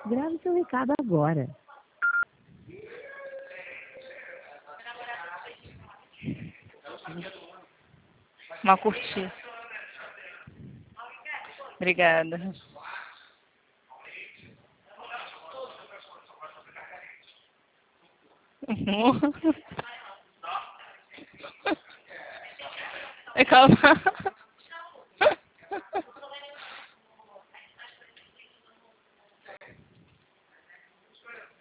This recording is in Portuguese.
Grave seu recado agora. Uma curtida. Obrigada. Calma.